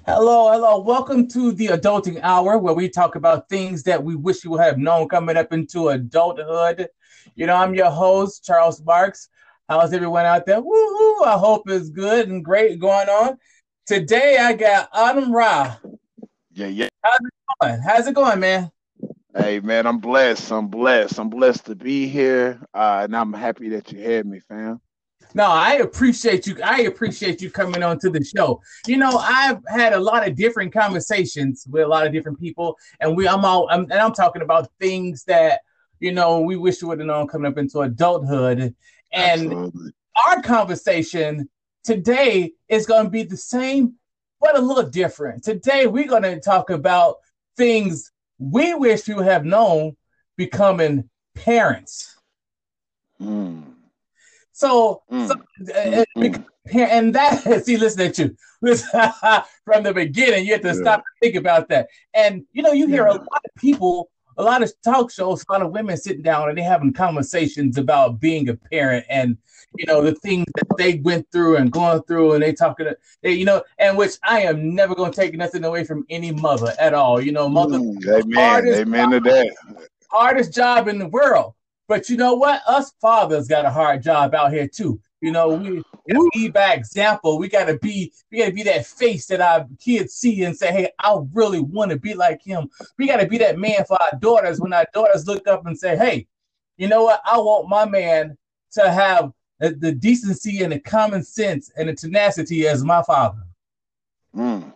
Hello, hello. Welcome to the Adulting Hour, where we talk about things that we wish you would have known coming up into adulthood. I'm your host, Charles Marks. How's everyone out there? Woo-hoo! I hope it's good and great going on. Today I got Autumn Ra. Yeah, yeah. How's it going? How's it going, man? Hey, man, I'm blessed. I'm blessed. I'm blessed to be here. And I'm happy that you had me, fam. No, I appreciate you. I appreciate you coming on to the show. I've had a lot of different conversations with a lot of different people, and I'm talking about things that we wish we would have known coming up into adulthood. And Absolutely. our conversation today is going to be the same, but a little different. Today, we're going to talk about things we wish we would have known becoming parents. Mm, So mm, mm, mm. and that see, listen at you. From the beginning, you have to stop Yeah, and think about that. And you hear a yeah. lot of people, a lot of talk shows, a lot of women sitting down and they having conversations about being a parent and the things that they went through and going through, and and which I am never going to take nothing away from any mother at all. Mother, the Amen. Amen to that. hardest job in the world. But you know what? Us fathers got a hard job out here too. We Woo. lead by example. We gotta be that face that our kids see and say, "Hey, I really want to be like him." We gotta be that man for our daughters when our daughters look up and say, "Hey, you know what? I want my man to have the decency and the common sense and the tenacity as my father." Mm,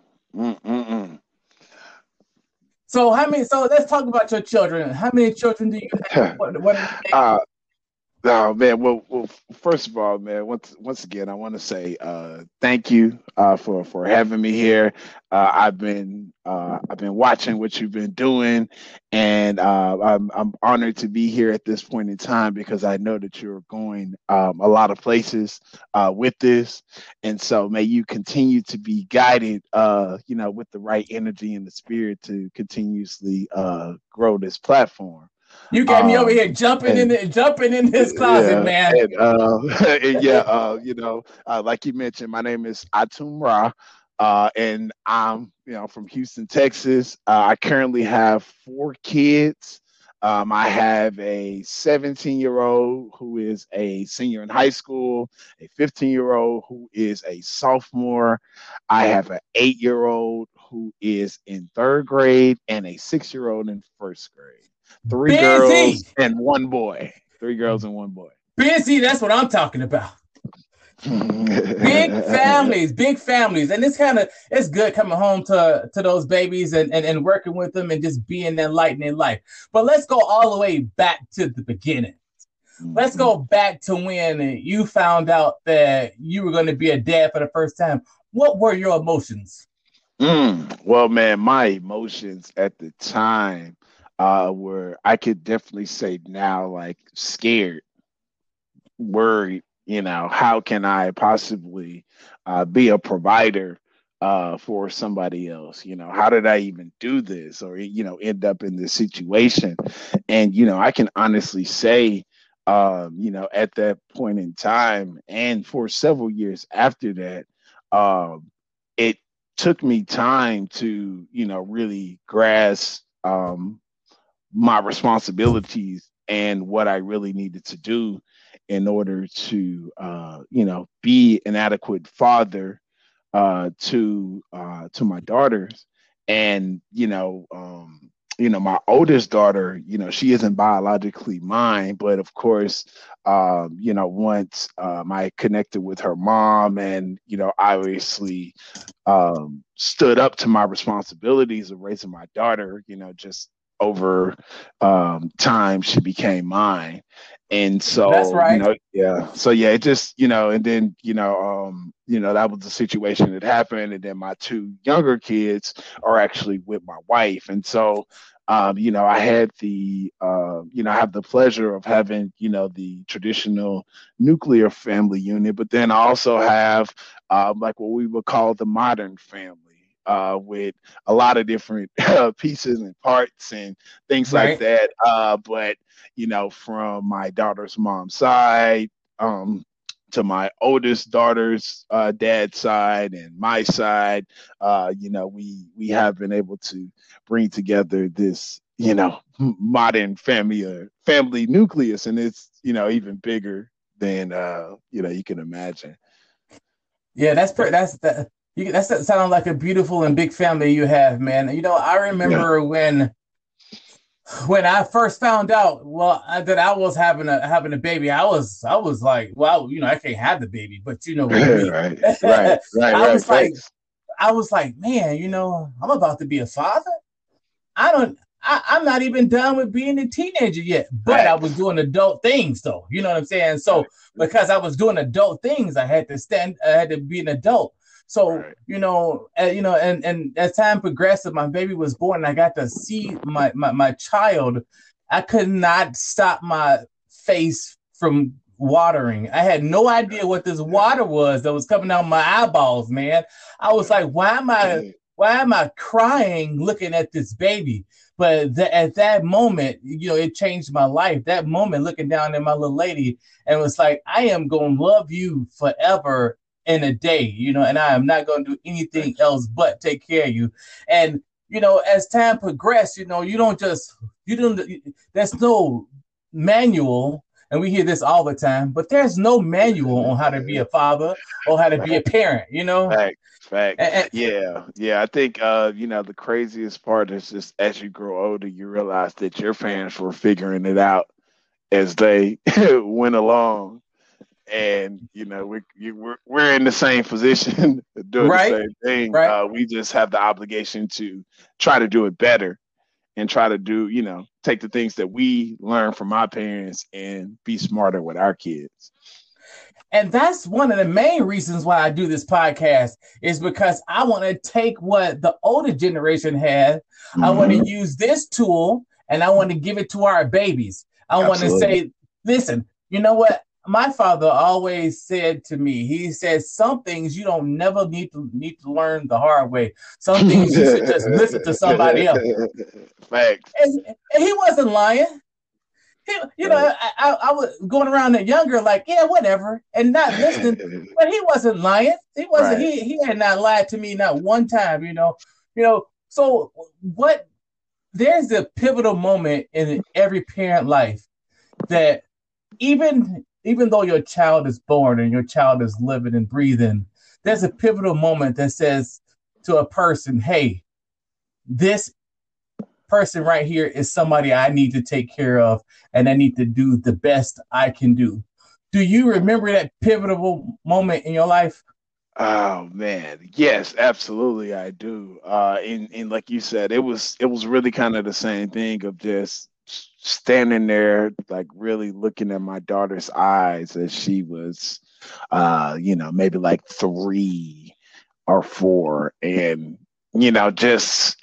So how many? So let's talk about your children. How many children do you have? mm. What are they? uh, Oh man, well, first of all, man, once again, I want to say thank you for having me here. I've been watching what you've been doing, and I'm honored to be here at this point in time because I know that you're going a lot of places with this, and so may you continue to be guided, with the right energy and the spirit to continuously grow this platform. You got me over Um, here and jumping in this closet, yeah, man. and and yeah, like you mentioned, my name is Atum Ra, and I'm from Houston, Texas. I currently have four kids. I have a 17-year-old who is a senior in high school, a 15-year-old who is a sophomore. I have an 8-year-old who is in third grade, and a 6-year-old in first grade. Three Busy, girls and one boy. Three girls and one boy. busy. That's what I'm talking about. Big families, and it's good coming home to those babies and working with them and just being that light in their life. But let's go all the way back to the beginning. Let's go back to when you found out that you were going to be a dad for the first time. What were your emotions? Well, man, my emotions at the time were, I could definitely say now, like scared, worried. How can I possibly be a provider for somebody else? How did I even do this, or end up in this situation? And I can honestly say, at that point in time, and for several years after that, it took me time to really grasp my responsibilities and what I really needed to do in order to be an adequate father to my daughters. And my oldest daughter, she isn't biologically mine, but of course, once I connected with her mom, and obviously stood up to my responsibilities of raising my daughter, just over time she became mine. And That's so right. yeah, so yeah, it just and then that was the situation that happened. And then my two younger kids are actually with my wife. And so I had I have the pleasure of having the traditional nuclear family unit, but then I also have like what we would call the modern family, with a lot of different pieces and parts and things like Right. that. But from my daughter's mom's side, um, to my oldest daughter's dad's side and my side, we have been able to bring together this, modern family nucleus, and it's even bigger than you can imagine. Yeah, that's pretty. That sounds like a beautiful and big family you have, man. I Yeah. remember when I first found out, that I was having a baby. I was like, well, I can't have the baby, but you know what I mean. Right, right, right, I right. was like, Thanks. man, I'm about to be a father. I don't. I'm not even done with being a teenager yet, but I was Facts. doing adult things, though. You know what I'm saying? So because I was doing adult things, I had to stand. I had to be an adult. So Right. and as time progressed, my baby was born, and I got to see my child. I could not stop my face from watering. I had no idea what this water was that was coming out my eyeballs, man. I was like, why am I crying looking at this baby? But at that moment, it changed my life. That moment, looking down at my little lady, and was like, I am going to love you forever in a day, and I am not going to do anything Thanks. else but take care of you. And, as time progressed, there's no manual. And we hear this all the time, but there's no manual on how to be a father or how to be a parent. Facts, facts. And, Yeah, yeah. I think the craziest part is just as you grow older, you realize that your parents were figuring it out as they went along, and we're in the same position, doing the right, same thing. right. We just have the obligation to try to do it better and try to do, take the things that we learn from our parents and be smarter with our kids. And that's one of the main reasons why I do this podcast is because I want to take what the older generation had. I want to Mm-hmm. use this tool and I want to give it to our babies. I want to Absolutely. say, listen, you know what? My father always said to me, he said, some things you don't never need to learn the hard way. Some things you should just listen to somebody else. Facts. And he wasn't lying. I was going around that younger, like, yeah, whatever, and not listening. But he wasn't lying. He wasn't. Right. He had not lied to me not one time. So what? There's a pivotal moment in every parent life that even though your child is born and your child is living and breathing, there's a pivotal moment that says to a person, "Hey, this person right here is somebody I need to take care of, and I need to do the best I can do." Do you remember that pivotal moment in your life? Oh man, yes, absolutely, I do. And like you said, it was really kind of the same thing of just standing there, like really looking at my daughter's eyes as she was, maybe like 3 or 4, and just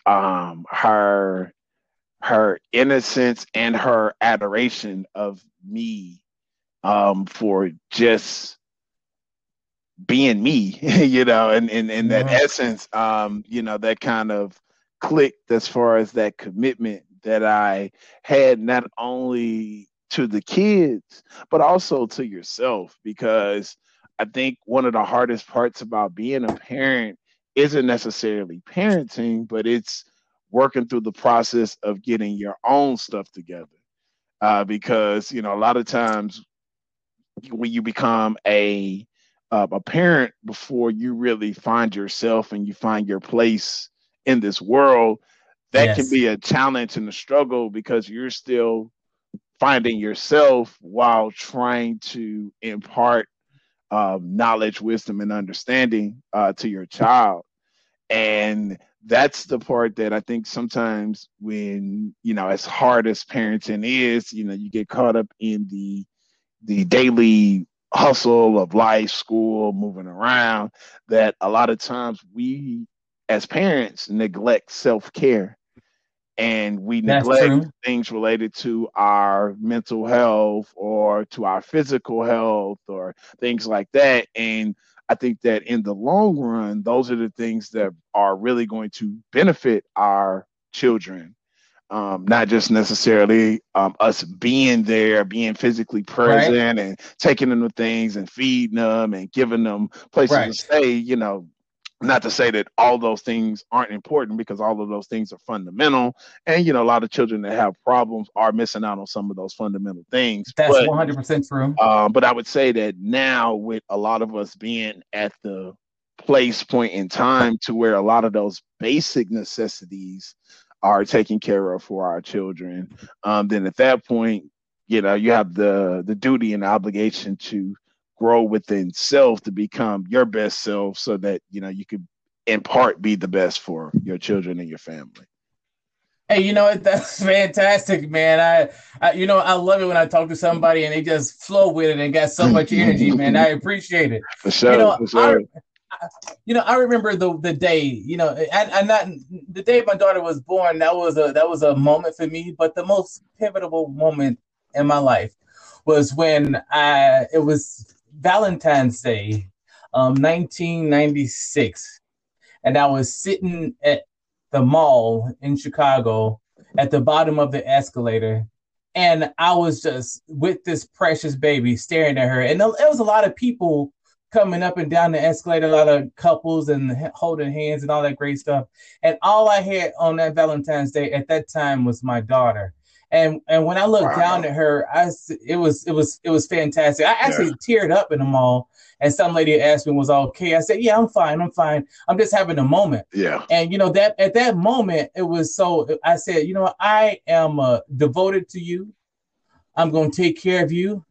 her innocence and her adoration of me, for just being me, and in that Mm-hmm. essence, that kind of clicked as far as that commitment that I had not only to the kids, but also to yourself. Because I think one of the hardest parts about being a parent isn't necessarily parenting, but it's working through the process of getting your own stuff together. Because, a lot of times when you become a parent before you really find yourself and you find your place in this world, that can Yes. be a challenge and a struggle because you're still finding yourself while trying to impart knowledge, wisdom, and understanding to your child. And that's the part that I think sometimes when, as hard as parenting is, you get caught up in the daily hustle of life, school, moving around, that a lot of times we as parents neglect self care, and we That's neglect true. things related to our mental health or to our physical health or things like that. And I think that in the long run, those are the things that are really going to benefit our children, not just necessarily us being there, being physically Right. present and taking them to things and feeding them and giving them places to Right. stay, not to say that all those things aren't important, because all of those things are fundamental. And, a lot of children that have problems are missing out on some of those fundamental things. That's 100% true. But I would say that now, with a lot of us being at the place point in time to where a lot of those basic necessities are taken care of for our children, then at that point, you have the duty and the obligation to grow within self to become your best self, so that you could in part be the best for your children and your family. Hey, you know what? That's fantastic, man. I love it when I talk to somebody and they just flow with it and got so much energy, man. I appreciate it. For sure, for sure. I remember the day, and not the day my daughter was born. That was a moment for me. But the most pivotal moment in my life was when it was Valentine's Day, 1996, and I was sitting at the mall in Chicago at the bottom of the escalator. And I was just with this precious baby staring at her. And there was a lot of people coming up and down the escalator, a lot of couples and holding hands and all that great stuff. And all I had on that Valentine's Day at that time was my daughter. And when I looked down at her, it was fantastic. I actually teared up in the mall, and some lady asked me, was I okay? I said, yeah, I'm fine. I'm just having a moment. Yeah. And that at that moment, it was so. I said, I am devoted to you. I'm going to take care of you.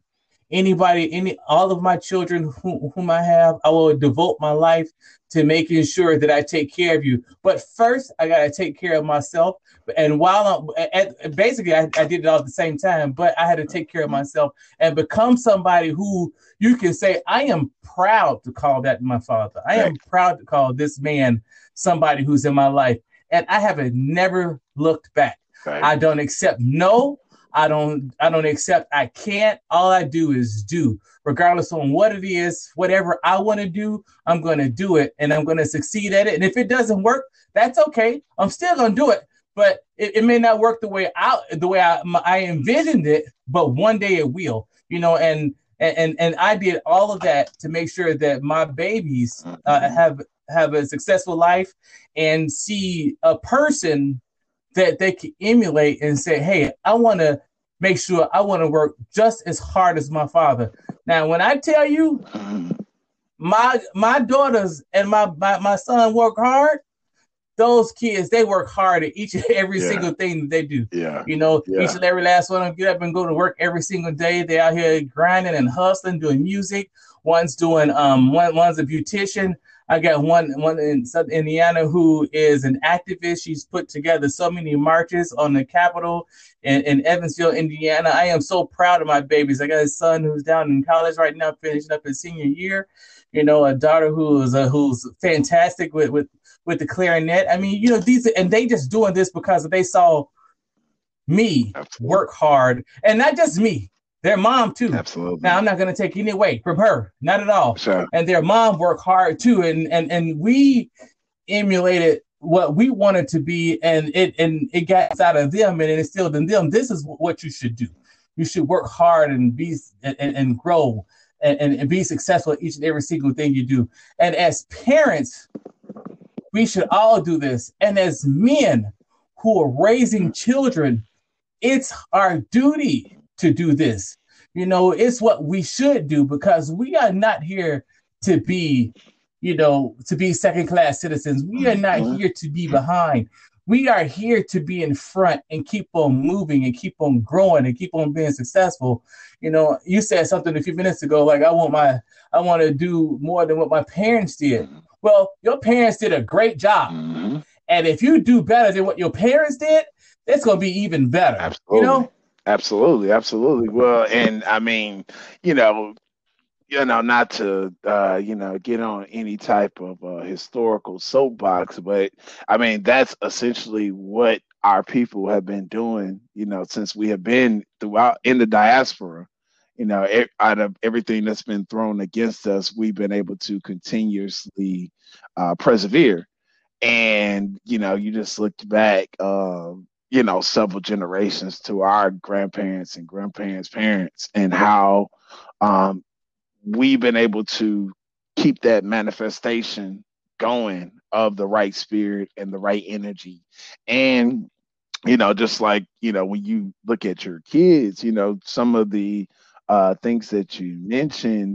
All of my children whom I have, I will devote my life to making sure that I take care of you. But first, I got to take care of myself. And while basically, I did it all at the same time, but I had to take care of myself and become somebody who you can say, I am proud to call that my father. I am proud to call this man somebody who's in my life. And I have never looked back. Right. I don't accept no. I don't accept I can't. All I do is do, regardless on what it is, whatever I want to do, I'm going to do it, and I'm going to succeed at it. And if it doesn't work, that's okay. I'm still going to do it, but it may not work the way I envisioned it, but one day it will, and I did all of that to make sure that my babies have a successful life and see a person that they can emulate and say, hey, I want to make sure I want to work just as hard as my father. Now, when I tell you my daughters and my son work hard, those kids, they work hard at each and every single thing that they do. Yeah. Each and every last one of them get up and go to work every single day. They're out here grinding and hustling, doing music. One's doing one's a beautician. I got one in Southern Indiana who is an activist. She's put together so many marches on the Capitol in Evansville, Indiana. I am so proud of my babies. I got a son who's down in college right now, finishing up his senior year. A daughter who's fantastic with the clarinet. I mean, they just doing this because they saw me work hard, and not just me. Their mom too. Absolutely. Now I'm not going to take any away from her, not at all. Sure. And their mom worked hard too, and we emulated what we wanted to be, and it got out of them and it instilled in them. This is what you should do. You should work hard and be and grow and be successful at each and every single thing you do. And as parents, we should all do this. And as men who are raising children, it's our duty to do this. It's what we should do, because we are not here to be, to be second-class citizens. We are not here to be behind. We are here to be in front and keep on moving and keep on growing and keep on being successful. You said something a few minutes ago, like, I want to do more than what my parents did. Well, your parents did a great job. Mm-hmm. And if you do better than what your parents did, it's going to be even better. Absolutely. Absolutely. Well, and I mean, not to, get on any type of historical soapbox, but I mean, that's essentially what our people have been doing, since we have been throughout in the diaspora. Out of everything that's been thrown against us, we've been able to continuously persevere. And, you just look back, several generations to our grandparents and grandparents' parents, and how um, we've been able to keep that manifestation going of the right spirit and the right energy. And, just like, when you look at your kids, some of the things that you mentioned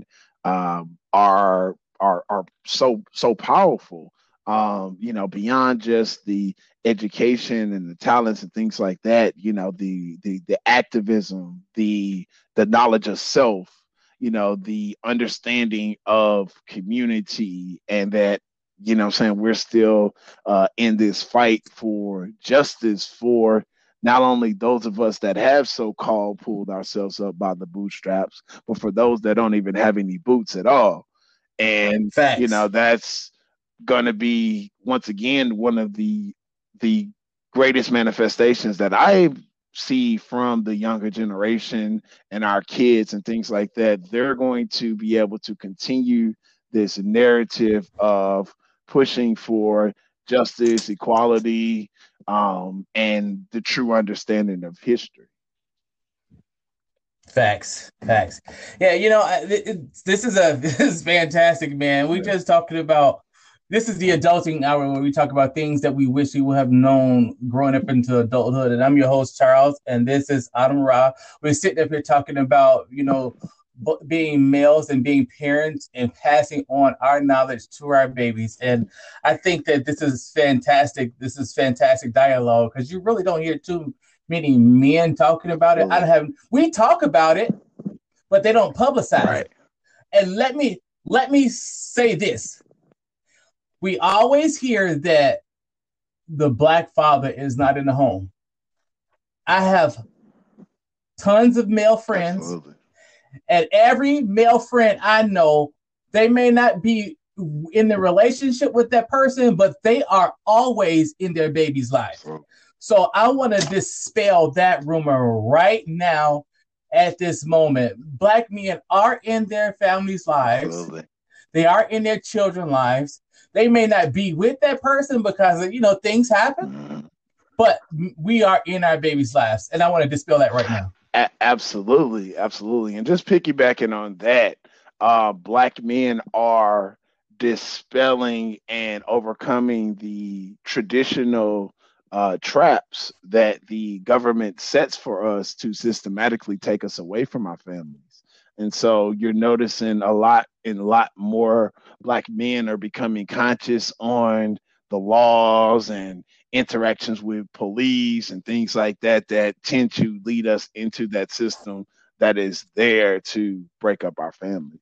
are so powerful. Beyond just the education and the talents and things like that, the activism, the knowledge of self, the understanding of community, and that, I'm saying, we're still in this fight for justice for not only those of us that have so-called pulled ourselves up by the bootstraps, but for those that don't even have any boots at all. And, Facts. that's going to be, once again, one of the greatest manifestations that I see from the younger generation and our kids and things like that. They're going to be able to continue this narrative of pushing for justice, equality, and the true understanding of history. Facts, facts. Yeah, this is this is fantastic, man. We just talking about this is the adulting hour where we talk about things that we wish we would have known growing up into adulthood. And I'm your host Charles, and this is Adam Ra. We're sitting up here talking about being males and being parents and passing on our knowledge to our babies. And I think that this is fantastic. This is fantastic dialogue because you really don't hear too many men talking about it. We talk about it, but they don't publicize it. And let me say this. We always hear that the Black father is not in the home. I have tons of male friends. Absolutely. And every male friend I know, they may not be in the relationship with that person, but they are always in their baby's life. So I want to dispel that rumor right now at this moment. Black men are in their families' lives. Absolutely. They are in their children's lives. They may not be with that person because, things happen, but we are in our baby's lives. And I want to dispel that right now. Absolutely. Absolutely. And just piggybacking on that, Black men are dispelling and overcoming the traditional traps that the government sets for us to systematically take us away from our families. And so you're noticing a lot more Black men are becoming conscious on the laws and interactions with police and things like that tend to lead us into that system that is there to break up our families.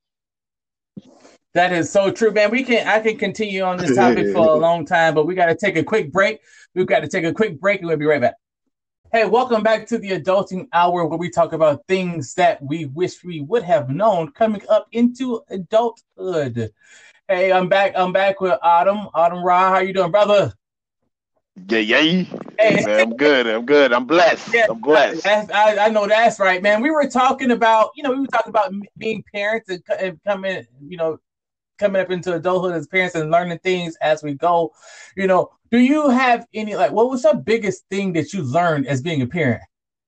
That is so true, man. I can continue on this topic for a long time, but we got to take a quick break. We've got to take a quick break and we'll be right back. Hey, welcome back to the Adulting Hour, where we talk about things that we wish we would have known coming up into adulthood. Hey, I'm back with Autumn Ra. How you doing, brother? Yeah. Hey. Man, I'm good. I'm blessed. Yeah, I'm blessed. I know that's right, man. We were talking about, being parents and coming up into adulthood as parents and learning things as we go. Do you have any, what was the biggest thing that you learned as being a parent?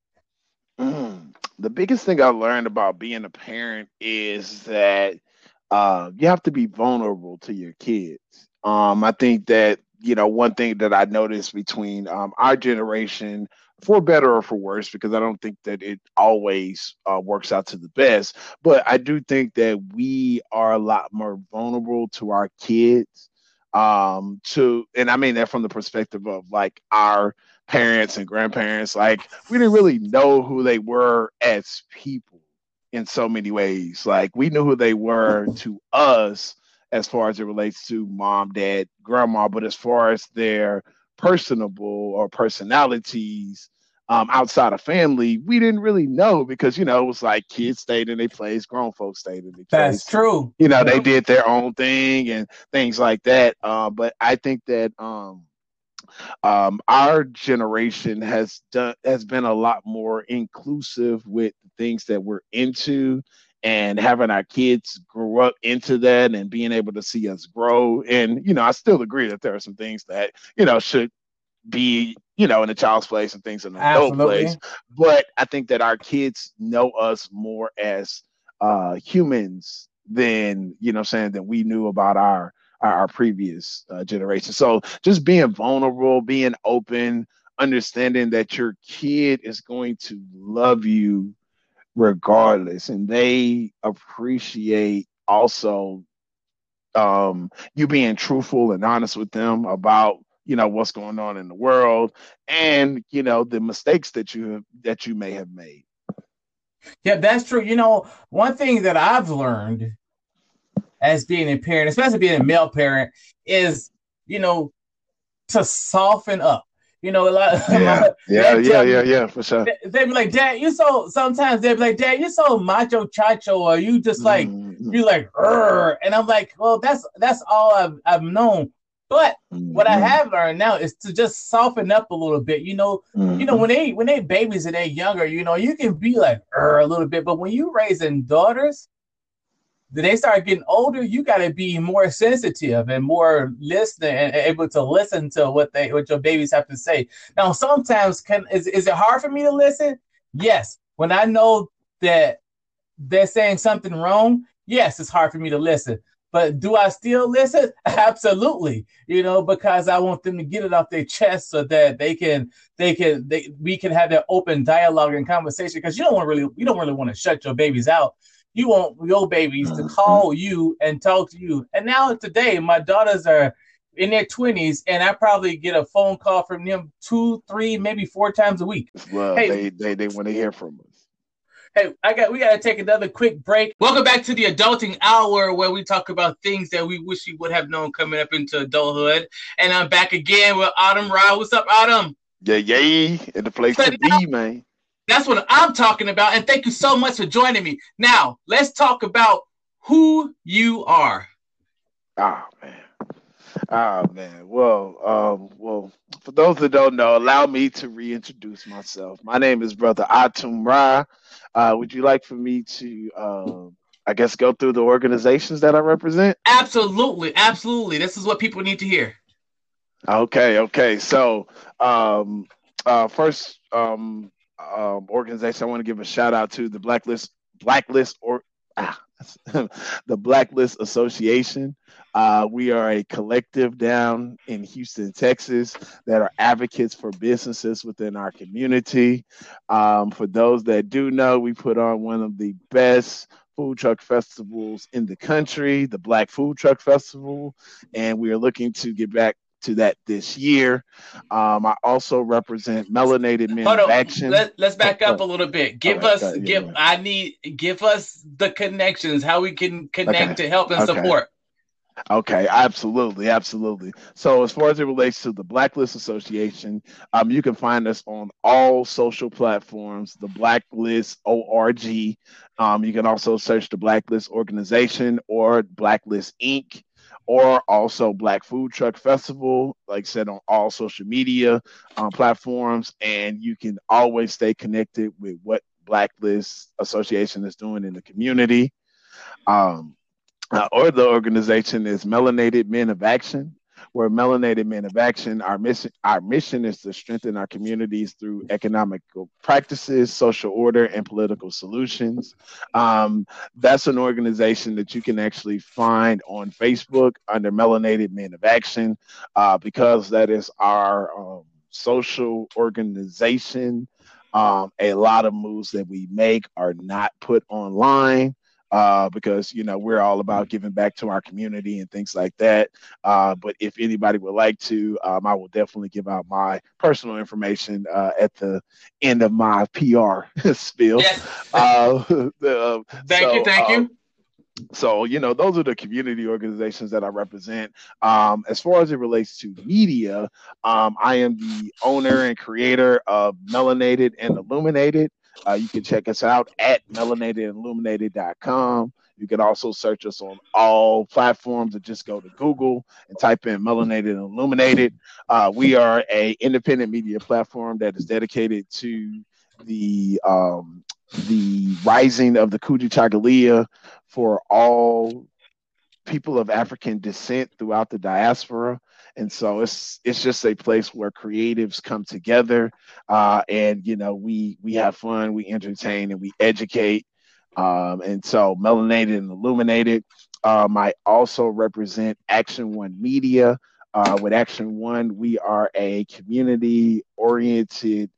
The biggest thing I learned about being a parent is that you have to be vulnerable to your kids. I think that, one thing that I noticed between our generation, for better or for worse, because I don't think that it always works out to the best, but I do think that we are a lot more vulnerable to our kids. And I mean that from the perspective of our parents and grandparents. We didn't really know who they were as people in so many ways. We knew who they were to us as far as it relates to mom, dad, grandma, but as far as their personable or personalities outside of family, we didn't really know because, it was kids stayed in their place, grown folks stayed in their place. That's true. They did their own thing and things like that. But I think that our generation has been a lot more inclusive with things that we're into, and having our kids grow up into that and being able to see us grow. And, I still agree that there are some things that, should be, in a child's place and things in an adult place. Absolutely. But I think that our kids know us more as humans than, saying that we knew about our previous generation. So just being vulnerable, being open, understanding that your kid is going to love you regardless, and they appreciate also you being truthful and honest with them about what's going on in the world, and the mistakes that you may have made. Yeah, that's true. One thing that I've learned as being a parent, especially being a male parent, is you know to soften up. A lot of Yeah, my yeah, they yeah, tell yeah, me yeah, for sure. they be like, Dad, you so sometimes they'll be like, Dad, you so macho chacho, or you just like Mm-hmm. you like and I'm like, well, that's all I've known. But what I Mm-hmm. have learned now is to just soften up a little bit. Mm-hmm. When they babies and they younger, you can be like a little bit, but when you raising daughters, they start getting older, you got to be more sensitive and more listening and able to listen to what your babies have to say. Now, sometimes is it hard for me to listen? Yes. When I know that they're saying something wrong, yes, it's hard for me to listen. But do I still listen? Absolutely. Because I want them to get it off their chest so that we can have that open dialogue and conversation. Because you don't really want to shut your babies out. You want your babies to Mm-hmm. call you and talk to you. And now today, my daughters are in their 20s, and I probably get a phone call from them 2, 3, maybe 4 times a week. It's love. Hey, They want to hear from us. Hey, we gotta take another quick break. Welcome back to the Adulting Hour, where we talk about things that we wish we would have known coming up into adulthood. And I'm back again with Autumn Rye. What's up, Autumn? Yeah, yay, and the place So to now be, man. that's what I'm talking about. And thank you so much for joining me. Now let's talk about who you are. Oh man. Oh man. Well, for those that don't know, allow me to reintroduce myself. My name is Brother Atum Ra. Would you like for me to, I guess, go through the organizations that I represent? Absolutely, absolutely. This is what people need to hear. Okay, okay. So, first, organization I want to give a shout out to the Blacklist, or ah, the Blacklist Association. We are a collective down in Houston, Texas, that are advocates for businesses within our community. For those that do know, we put on one of the best food truck festivals in the country, the Black Food Truck Festival, and we are looking to get back to that this year. I also represent Melanated Men Hold of on. Action. Let's Oh, back up a little bit. all right, yeah, go ahead. Give us the connections, how we can Okay, connect to help and okay. support. Okay, absolutely, absolutely. So, as far as it relates to the Blacklist Association, you can find us on all social platforms, the Blacklist ORG. You can also search the Blacklist Organization or Blacklist Inc. or also Black Food Truck Festival, like I said, on all social media platforms. And you can always stay connected with what Blacklist Association is doing in the community. Um, or the organization is Melanated Men of Action. We're Melanated Men of Action. Our mission is to strengthen our communities through economical practices, social order, and political solutions. Um, that's an organization that you can actually find on Facebook under Melanated Men of Action, because that is our social organization. A lot of moves that we make are not put online, because we're all about giving back to our community and things like that. But if anybody would like to, I will definitely give out my personal information at the end of my PR spiel. Yes. Uh, Thank you, so. thank you. So, those are the community organizations that I represent. As far as it relates to media, I am the owner and creator of Melanated and Illuminated. You can check us out at melanatedilluminated.com. You can also search us on all platforms and just go to Google and type in Melanated and Illuminated. We are a independent media platform that is dedicated to the rising of the Kujichagulia for all people of African descent throughout the diaspora. And so it's just a place where creatives come together, and we have fun, we entertain, and we educate. And so Melanated and Illuminated. I also represent Action One Media. With Action One, we are a community oriented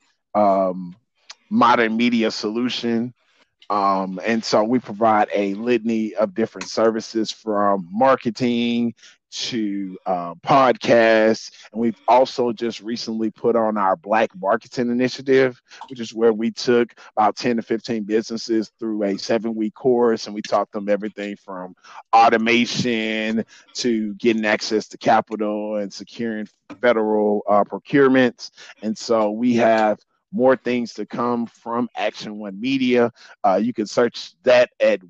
modern media solution. And so we provide a litany of different services from marketing to podcasts. And we've also just recently put on our Black Marketing Initiative, which is where we took about 10 to 15 businesses through a 7-week course. And we taught them everything from automation to getting access to capital and securing federal procurements. And so we have more things to come from Action One Media. You can search that at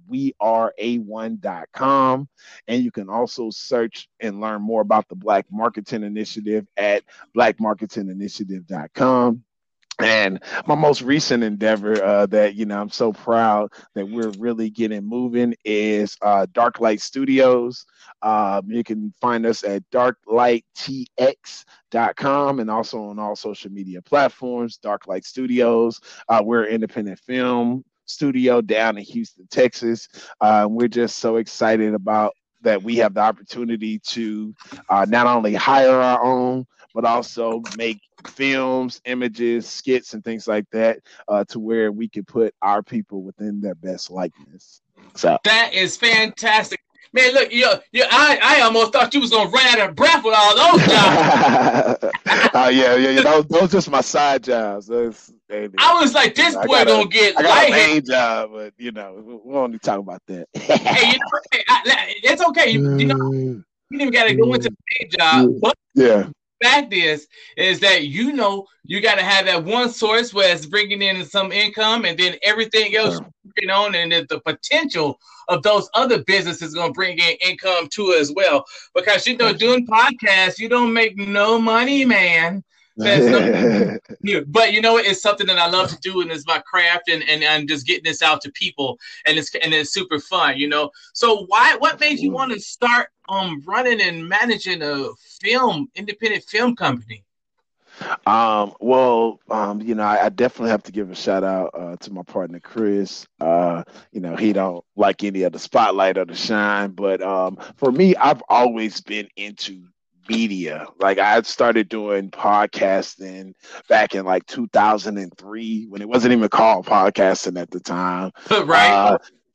weareA1.com. And you can also search and learn more about the Black Marketing Initiative at blackmarketinginitiative.com. And my most recent endeavor that, I'm so proud that we're really getting moving is Darklight Studios. You can find us at darklighttx.com and also on all social media platforms, Darklight Studios. We're an independent film studio down in Houston, Texas. We're just so excited about that we have the opportunity to not only hire our own, but also make films, images, skits, and things like that to where we can put our people within their best likeness. So that is fantastic. Man, look, I almost thought you was gonna run out of breath with all those jobs. Yeah. Those just my side jobs. I was like, this boy gonna get. I got a main job, but we won't talk about that. Hey, it's okay. You didn't even gotta go into the main job. But yeah. Fact is that you got to have that one source where it's bringing in some income, and then everything else working on, and the potential of those other businesses going to bring in income too as well. Because doing podcasts, you don't make no money, man. But it's something that I love to do, and it's my craft, and I'm just getting this out to people, and it's super fun, So what made you want to start running and managing a independent film company? I definitely have to give a shout out to my partner Chris. He don't like any of the spotlight or the shine, but for me, I've always been into media. Like I started doing podcasting back in like 2003 when it wasn't even called podcasting at the time. Right.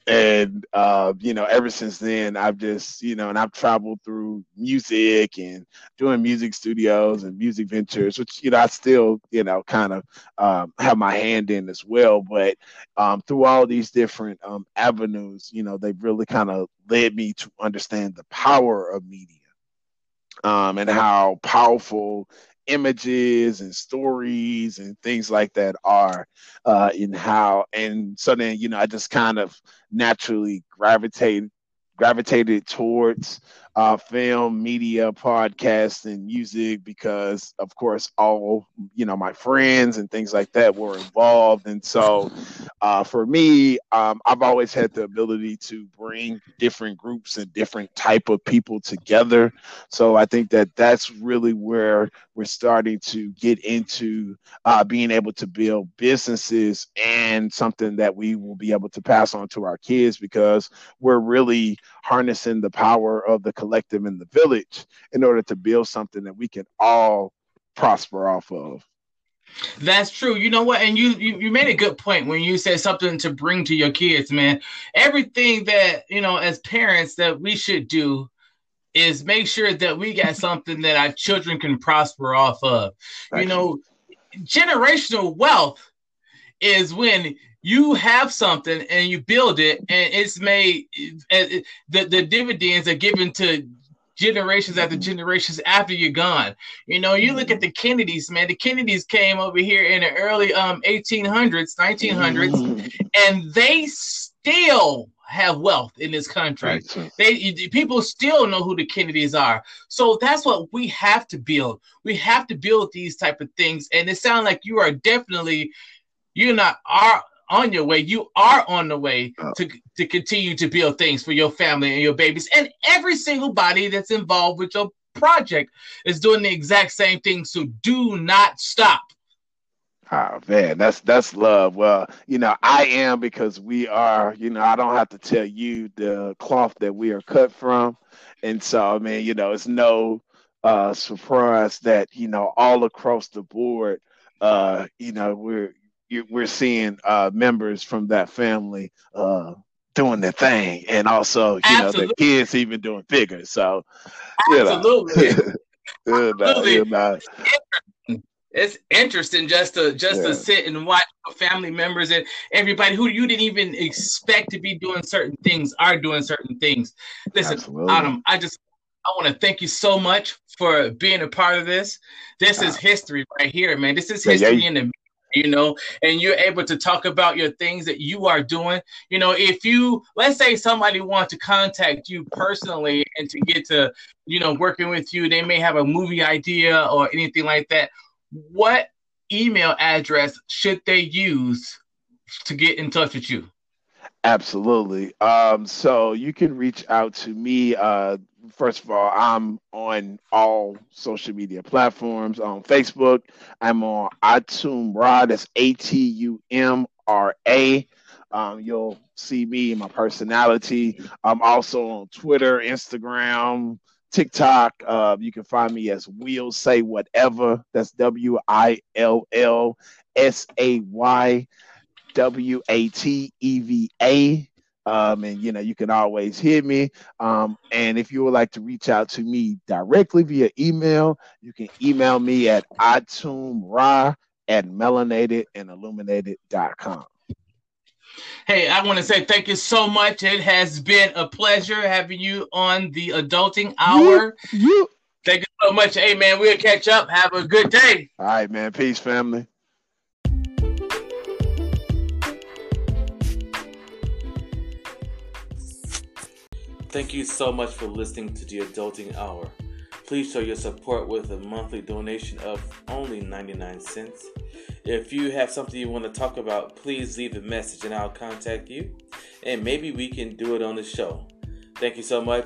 Ever since then, I've just, and I've traveled through music and doing music studios and music ventures, which, I still, kind of have my hand in as well. But through all these different avenues, they've really kind of led me to understand the power of media. And how powerful images and stories and things like that are, and so then, I just kind of naturally gravitated towards film, media, podcasts, and music because, of course, all, my friends and things like that were involved. And so for me, I've always had the ability to bring different groups and different type of people together. So I think that that's really where we're starting to get into being able to build businesses and something that we will be able to pass on to our kids, because we're really harnessing the power of the collective and the village in order to build something that we can all prosper off of. That's true. You know what? And you made a good point when you said something to bring to your kids, man. Everything that, as parents that we should do is make sure that we got something that our children can prosper off of. Actually. Generational wealth is when you have something and you build it and it's made, the dividends are given to generations after generations after you're gone. You look at the Kennedys, man. The Kennedys came over here in the early 1800s, 1900s, and they still have wealth in this country. Right. People still know who the Kennedys are. So that's what we have to build. We have to build these type of things. And it sounds like you are definitely, you're not on your way. You are on the way to continue to build things for your family and your babies and every single body that's involved with project is doing the exact same thing. So do not stop. Oh man, that's love. Well, I am because we are, I don't have to tell you the cloth that we are cut from. And so, I mean, it's no surprise that, all across the board, we're seeing members from that family doing their thing, and also, the Absolutely. kids even doing bigger. So, you know, Absolutely. you Absolutely. know, It's interesting just to yeah, sit and watch family members and everybody who you didn't even expect to be doing certain things are doing certain things. Listen, absolutely. Adam, I want to thank you so much for being a part of this. This is Uh, history right here, man. This is yeah, history yeah, in the, and you're able to talk about your things that you are doing. If let's say somebody wants to contact you personally and to get to, working with you, they may have a movie idea or anything like that. What email address should they use to get in touch with you? absolutely. So you can reach out to me. First of all, I'm on all social media platforms. On Facebook, I'm on Atumra. That's Atumra. You'll see me and my personality. I'm also on Twitter, Instagram, TikTok. You can find me as Will Say Whatever. That's WILLSAY. And you can always hear me. And if you would like to reach out to me directly via email, you can email me at itumra@melanatedandilluminated.com. Hey, I want to say thank you so much. It has been a pleasure having you on the Adulting You, Hour. you. Thank you so much. Hey, man, we'll catch up. Have a good day. All right, man. Peace, family. Thank you so much for listening to the Adulting Hour. Please show your support with a monthly donation of only 99 cents. If you have something you want to talk about, please leave a message and I'll contact you. And maybe we can do it on the show. Thank you so much.